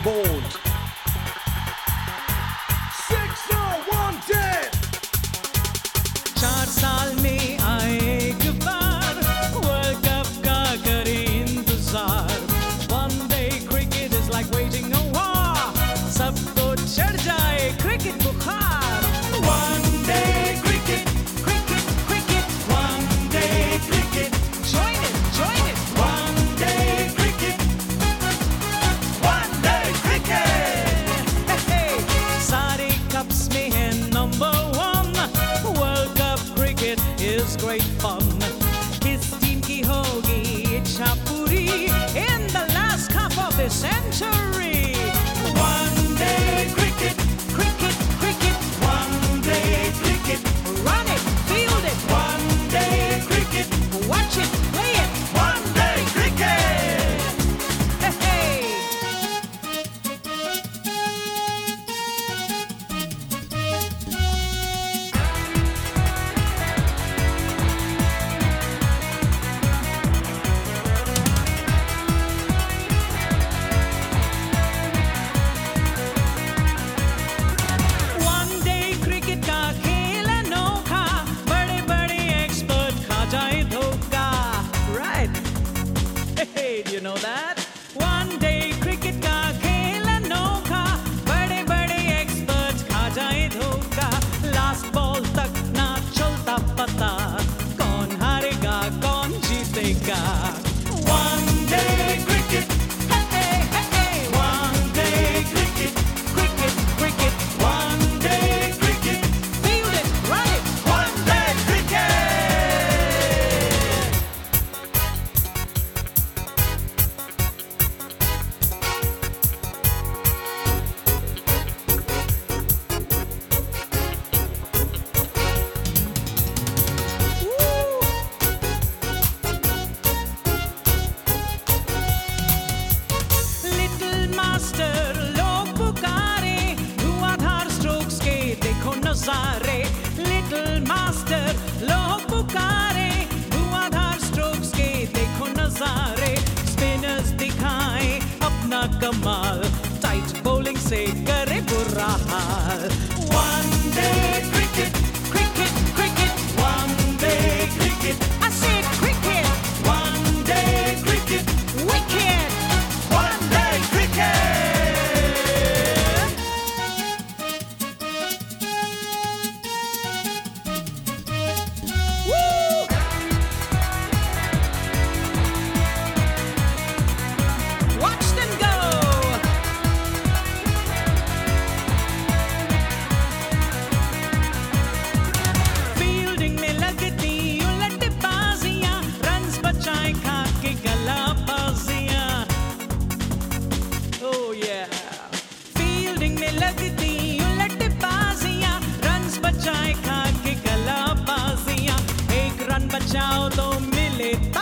bold. 6-0-1-10. 4 साल में आए एक बार वर्ल्ड कप का करें इंतजार. One day cricket is like waging a war. सबको चढ़ जाए क्रिकेट बुखार. One day cricket, cricket, cricket. One day cricket. Join it, join it. One day cricket. One day cricket. Hey, hey. सारे cups में है number one. World Cup cricket is great fun. किस team की होगी इच्छा पूरी in the last cup of the century? One day cricket, cricket, cricket. One day cricket. Run it, field it. One day cricket. Watch it, play it. One day cricket. Hey, hey. One day cricket का खेल अनोखा, बड़े-बड़े expert खा जाए धोखा. Right? Hey, do you know that? One day cricket का खेल अनोखा, बड़े-बड़े experts खा जाए धोखा. Last ball तक ना चलता पता, कौन हारेगा कौन जीतेगा. One day cricket. Hey, hey, hey, hey. One day cricket. Cricket, cricket. One day cricket. Field it, run it. One day cricket. Little master लोग पुकारे, धुआंधार strokes के देखो नजारे. Little master लोग पुकारे, धुआंधार strokes के देखो नजारे. Spinners दिखाए अपना कमाल, tight bowling से करे बुरा हाल. One day cricket, cricket, cricket. One day cricket. I said cricket. One day cricket. Wicket. One day cricket. Woo! Watch them go! Fielding में लगती उलट बाजियां, runs बचाए खा के गला बाजियां. Oh yeah. Fielding में लगती उलट बाजियां, runs बचाए खा के गला बाजियां. एक रन बचाओ तो मिले